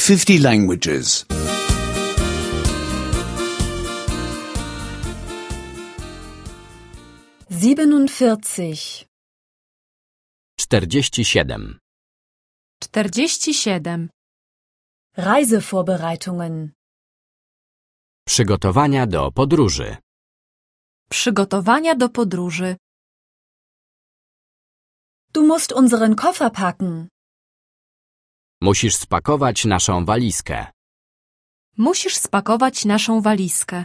50 languages. 47. 47. 47. Reisevorbereitungen. Przygotowania do podróży. Przygotowania do podróży. Du musst unseren Koffer packen. Musisz spakować naszą walizkę. Musisz spakować naszą walizkę.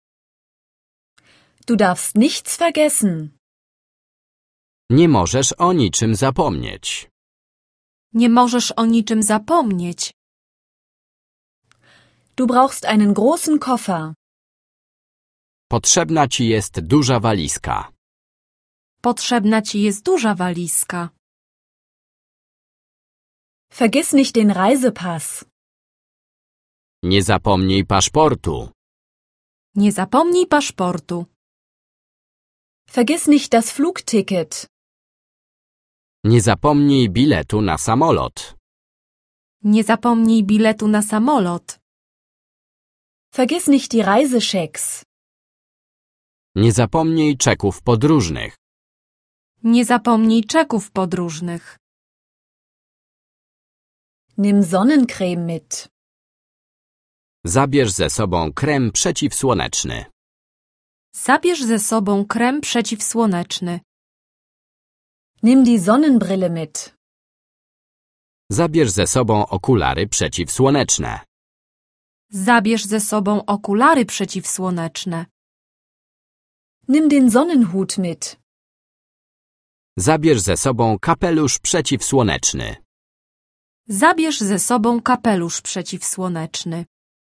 Du darfst nichts vergessen. Nie możesz o niczym zapomnieć. Nie możesz o niczym zapomnieć. Du brauchst einen großen Koffer. Potrzebna ci jest duża walizka. Potrzebna ci jest duża walizka. Vergiss nicht den Reisepass. Nie zapomnij paszportu. Nie zapomnij paszportu. Vergiss nicht das Flugticket. Nie zapomnij biletu na samolot. Nie zapomnij biletu na samolot. Vergiss nicht die Reisechecks. Nie zapomnij czeków podróżnych. Nie zapomnij czeków podróżnych. Nimm Sonnencreme mit. Zabierz ze sobą krem przeciwsłoneczny. Zabierz ze sobą krem przeciwsłoneczny. Nimm die Sonnenbrille mit. Zabierz ze sobą okulary przeciwsłoneczne. Zabierz ze sobą okulary przeciwsłoneczne. Nimm den Sonnenhut mit. Zabierz ze sobą kapelusz przeciwsłoneczny. Zabierz ze sobą kapelusz przeciwsłoneczny.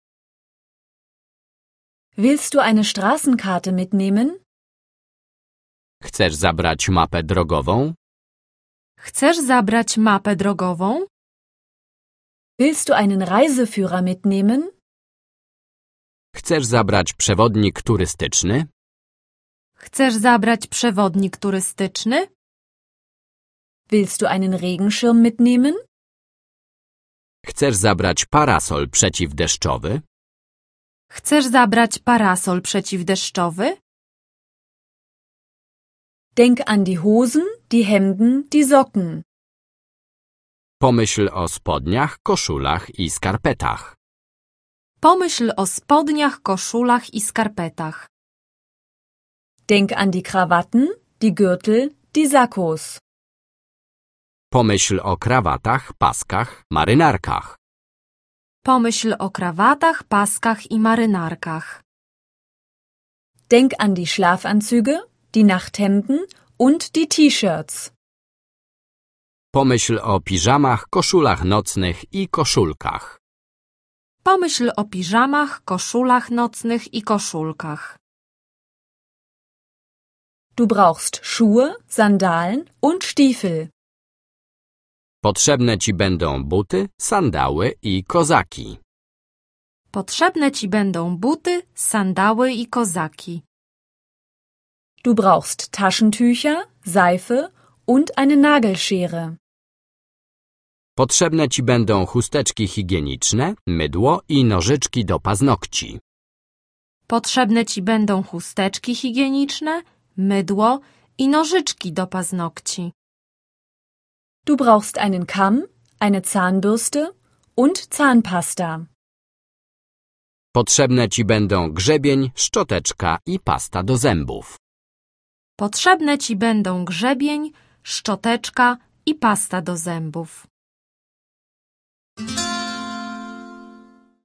Willst du eine Straßenkarte mitnehmen? Chcesz zabrać mapę drogową? Chcesz zabrać mapę drogową? Willst du einen Reiseführer mitnehmen? Chcesz zabrać przewodnik turystyczny? Chcesz zabrać przewodnik turystyczny? Willst du einen Regenschirm mitnehmen? Chcesz zabrać parasol przeciwdeszczowy? Chcesz zabrać parasol przeciwdeszczowy? Denk an die Hosen, die Hemden, die Socken. Pomyśl o spodniach, koszulach i skarpetach. Pomyśl o spodniach, koszulach i skarpetach. Denk an die Krawatten, die Gürtel, die Sakkos. Pomyśl o krawatach, paskach, marynarkach. Pomyśl o krawatach, paskach i marynarkach. Denk an die Schlafanzüge, die Nachthemden und die T-Shirts. Pomyśl o piżamach, koszulach nocnych i koszulkach. Pomyśl o piżamach, koszulach nocnych i koszulkach. Du brauchst Schuhe, Sandalen und Stiefel. Potrzebne ci będą buty, sandały i kozaki. Potrzebne ci będą buty, sandały i kozaki. Du brauchst Taschentücher, Seife und eine Nagelschere. Potrzebne ci będą chusteczki higieniczne, mydło i nożyczki do paznokci. Potrzebne ci będą chusteczki higieniczne, mydło i nożyczki do paznokci. Du brauchst einen Kamm, eine Zahnbürste und Zahnpasta. Potrzebne ci będą grzebień, szczoteczka i pasta do zębów. Potrzebne ci będą grzebień, szczoteczka i pasta do zębów.